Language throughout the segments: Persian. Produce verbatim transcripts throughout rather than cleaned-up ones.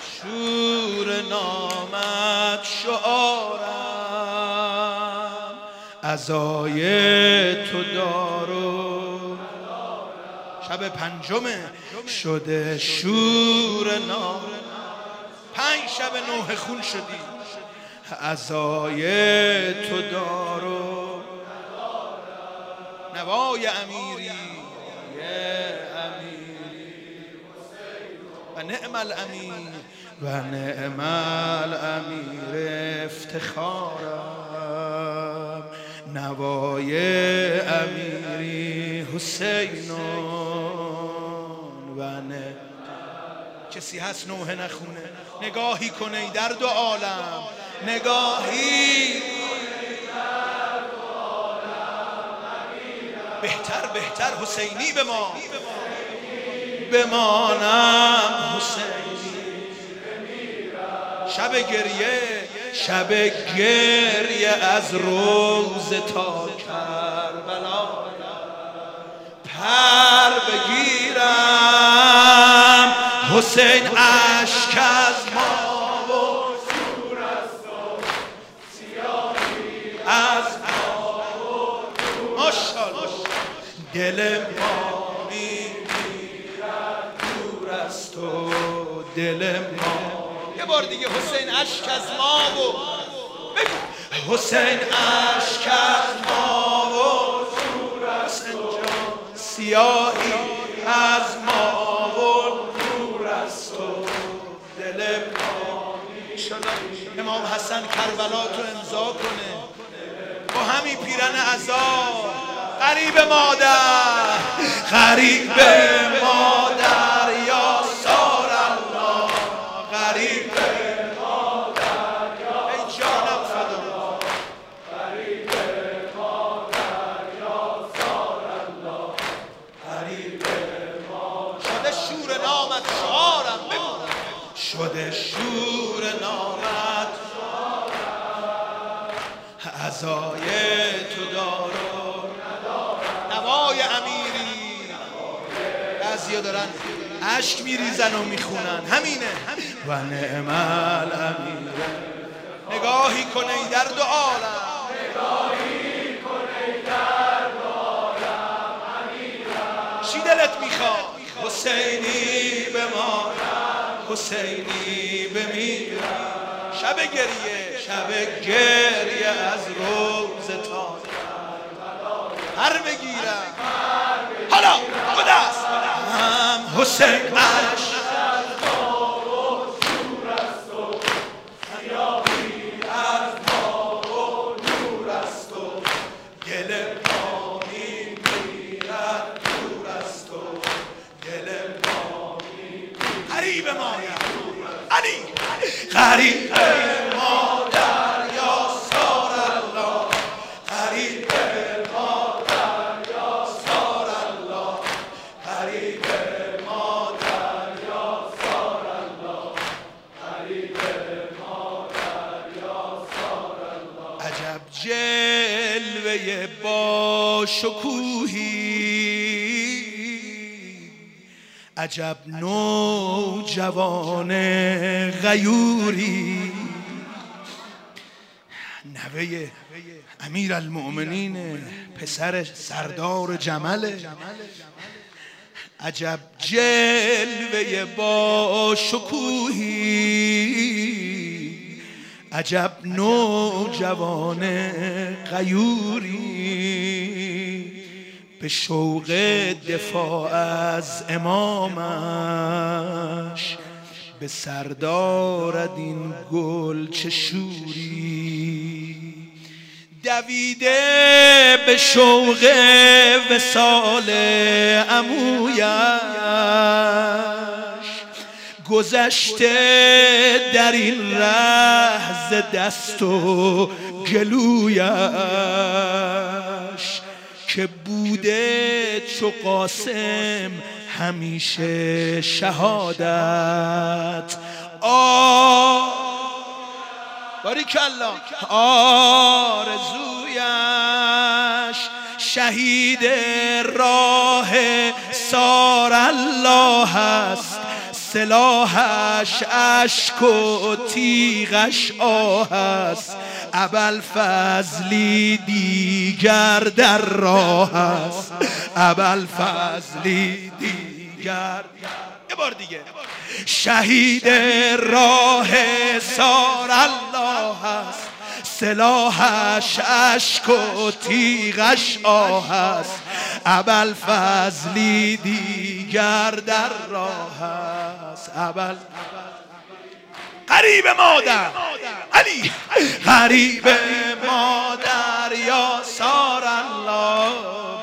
شور نامت شعارم، عزای تو دارو. شب پنجمه شده شور نام، پنج شب نوح خون شدی، عزای تو دارو. نوای امیری و نعم الامیر و نعم الامیر افتخارم. نوای امیری حسینون و نه. کسی هست نوح نخونه؟ نگاهی کنه ای در دو عالم، نگاهی بهتر بهتر حسینی به ما بمانم، حسینی شب گریه، شب گریه از روز تا کربلا، پر بگیرم حسین اشک از ما و شور است و سیاهی از ما و ماشاءالله. دل ما میمیرد دور است و دل ما. یه بار دیگه حسین اشک از ما و بگو حسین اشک از ما و شور است و سیاهی از ما و نور است و دل ما. امام حسن کربلا تو امضا کنه با همین پیرن عزا. غریب مادر غریب مادر یا سار الله، غریب مادر ای جانم فدا، غریب مادر یا سار الله، غریب مادر. شده شور نامت شعارم، بگو شده شور نامت شعارم، عزای تو دارو. نوای امیری، بعضیا دارن اشک میریزن و میخونن، همینه. و نعم الامیر. نگاهی کنه ای در دو عالم، نگاهی کنه ای در دو عالم امیرم. چی دلت میخواد؟ حسینی بمانم، حسینی بمیرم. شب گریه، شب گریه از روز تا هر بگیرم. حالا خود است هم حسین اشک از ما و شور است و سیاهی از ما و نور است و دل ما میمیرد دور است و دل ما میمیرد. غریب مادر علی، غریب مادر یا سار الله، غریب جلوه با شکوهی، عجب نوجوان غیوری. نوه امیر المؤمنین، پسر سردار جمله. عجب جلوه با شکوهی، عجب نوجوان غیوری. به شوق دفاع از امامش به سر دارد این گل چه شوری. دویده به شوق وصال عمویش، گذشته در این ره ز دست و گلویش، که بوده چو قاسم همیشه شهادت. آ باریکالله آرزویش شهید راه سار الله است، سلاحش اشک و تیغش آه است، ابوالفضلی دیگر در راه است، ابوالفضلی دیگر. یه بار دیگه. شهید راه سار الله است، سلاحش اشک و تیغش آه است، ابوالفضلی دیگر در راه است. ابوال غریب مادر علی، غریب مادر یا سار الله،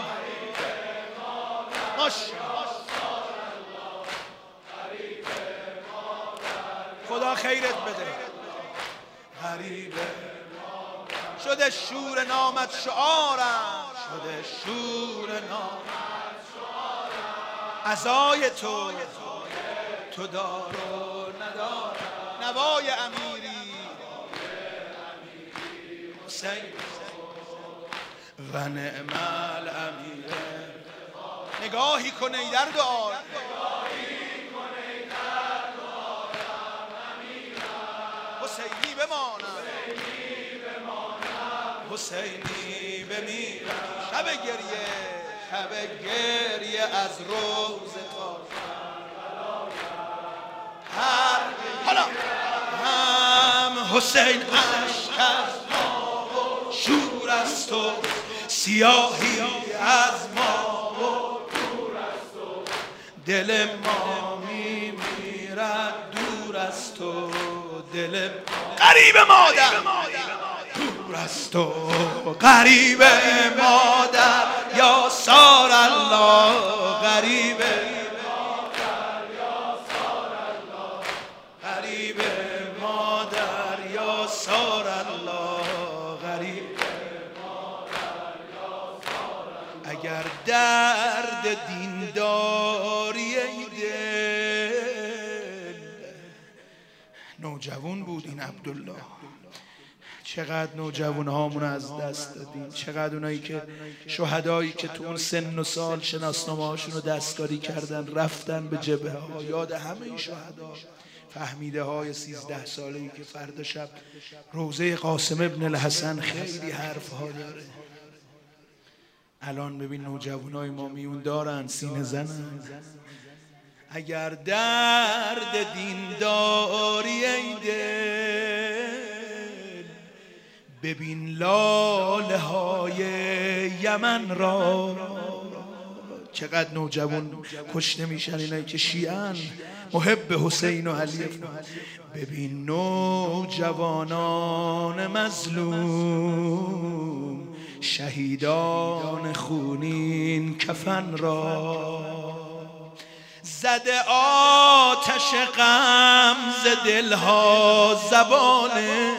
خدا خیرت بده. غریب شده شور نامت شعارم، شده شور نامت شعارم، عزای تو تو دار و ندار، نوای امیری حسین و نعم الامیر. نگاهی کن ای در دعا، حسینی بمانم، حسینی بمیرم. شب گریه، شب گریه از روز تا هر حالا هم حسین عشق از ما و شور است و سیاهی از ما و دور است و دل ما میمیرد دور است و دل غریب مادر دور است و غریب مادر یا سار الله، غریب مادر یا سار الله، غریب مادر یا سار الله، غریب مادر یا سار الله. اگر درد دین داری ای دل، نوجوان بود این عبدالله. چقدر نوجوان هامون از دست دادیم، چقدر اونایی که شهدایی که تو اون سن و سال شناسنامه هاشون رو دستکاری کردن رفتن به جبهه ها. یاد همه این شهدا، فهمیده های سیزده ساله‌ای که فردا شب روزه قاسم ابن الحسن خیلی حرف ها داره. الان ببین نوجوانای ما میون دارن، سینه زنن. اگر درد دین داری ای دل، ببین لاله های یمن را. چقدر نوجوان کشته میشن اینایی که شیعن، محب حسین و علی. ببین نوجوانان مظلوم، شهیدان خونین کفن را. زده آتش غم ز دلها زبانه،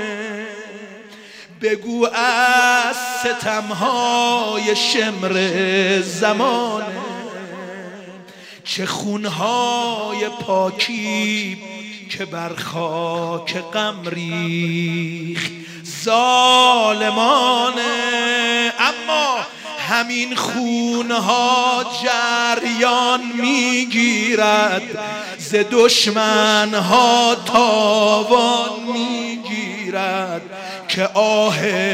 بگو از ستمهای شمر زمانه. چه خونهای پاکی که بر خاک غم ریخت ظالمانه، اما همین خونها جریان میگیرد، ز دشمنها تاوان میگیرد، که آه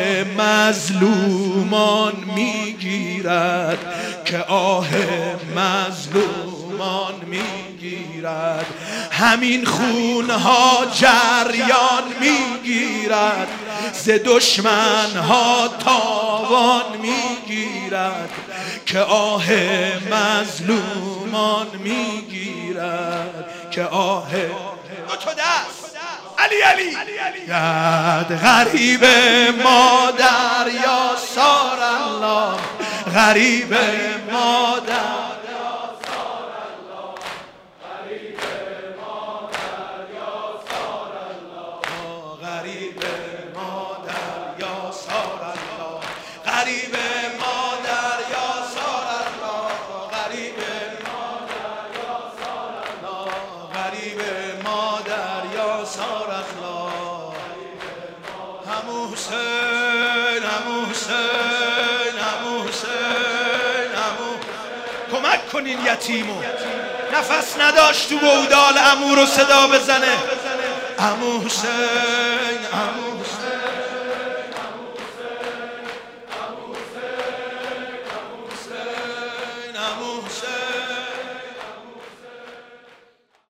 مظلومان میگیرد، که آه مظلومان میگیرد. همین خونها جریان میگیرد، ز دشمنها تاوان میگیرد، که آه مظلومان میگیرد، که آه تو دست علی علی یاد. غریب مادر یا سار الله، غریب مادر یا سار الله، غریب مادر یا سار الله، غریب مادر یا سار الله، غریب مادر یا سار الله، غریب مادر یا سار الله، غریب مادر یا سار الله. همو حسین، همو حسین، همو حسین، همو کمک کنین یتیمو. نفس نداشت تو بودال عمو رو صدا بزنه. عمو حسین، عمو حسین، عمو حسین، عمو حسین، عمو حسین.